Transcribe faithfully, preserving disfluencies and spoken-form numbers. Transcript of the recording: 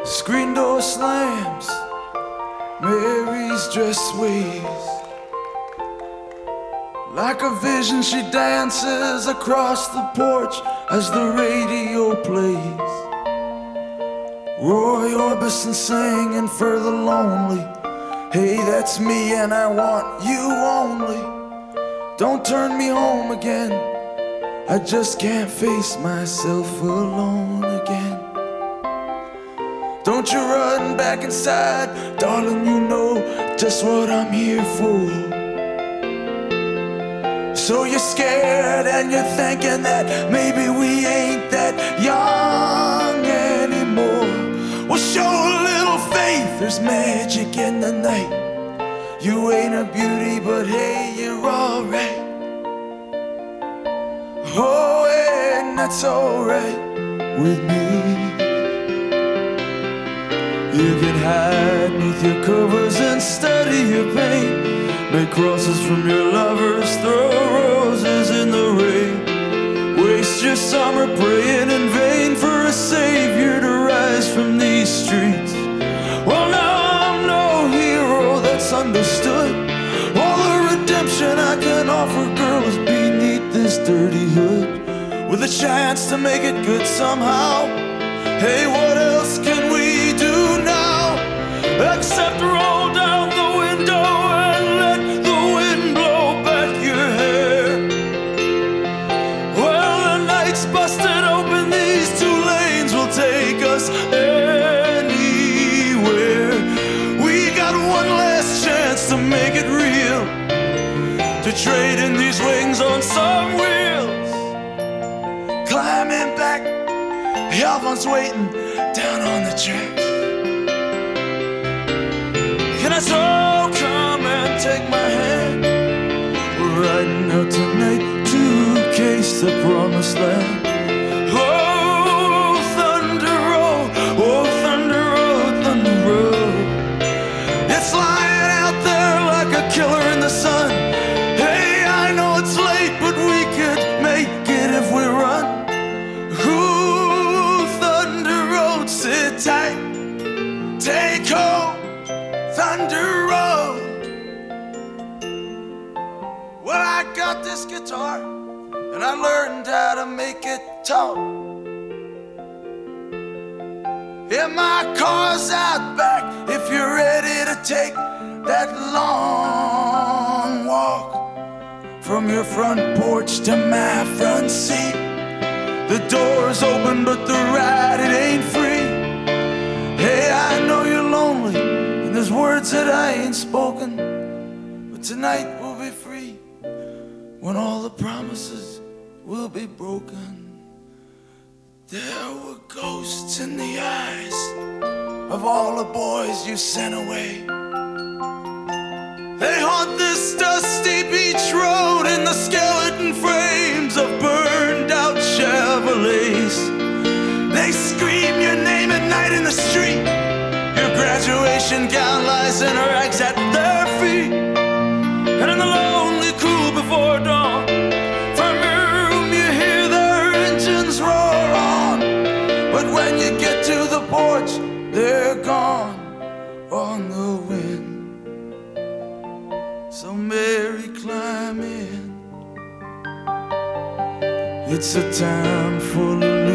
Screen door slams, Mary's dress sways. Like a vision she dances across the porch as the radio plays. Roy Orbison singing for the lonely. Hey, that's me and I want you only. Don't turn me home again, I just can't face myself alone again. Don't you run back inside, darling, you know just what I'm here for. So you're scared and you're thinking that maybe we ain't that young anymore. Well, show a little faith, there's magic in the night. You ain't a beauty, but hey, you're alright. Oh, and that's alright with me. You can hide beneath your covers and study your pain. Make crosses from your lovers, throw roses in the rain. Waste your summer praying in vain for a savior to rise from these streets. Well, now I'm no hero that's understood. All the redemption I can offer, girl, is beneath this dirty hood. With a chance to make it good somehow. Hey, what else can we do now except roll down the window and let the wind blow back your hair? Well, the night's busted open, these two lanes will take us anywhere. We got one last chance to make it real, to trade in these wings on some wheels. Climbing back, Alphonse waiting down on the tracks. Can I so come and take my hand? We're riding out tonight to case the promised land. Oh, thunder roll, oh, thunder roll, thunder roll. It's lying out there like a killer in the sun. Hey, I know it's late, but we could make it if we run. Sit tight, take home, Thunder Road. Well, I got this guitar, and I learned how to make it talk. Yeah, my car's out back if you're ready to take that long walk. From your front porch to my front seat, the door's open, but the ride, it ain't free. Hey, I know you're lonely, and there's words that I ain't spoken, but tonight we'll be free, when all the promises will be broken. There were ghosts in the eyes of all the boys you sent away. They haunt this dusty beach road in the skeleton frames of burned out Chevrolets. They scream your name at night in the street. Your graduation gown lies in rags at their feet. And in the lonely cool before dawn, from your room you hear their engines roar on. But when you get to the porch, they're gone on the wind. So Mary, climb in. It's a town full of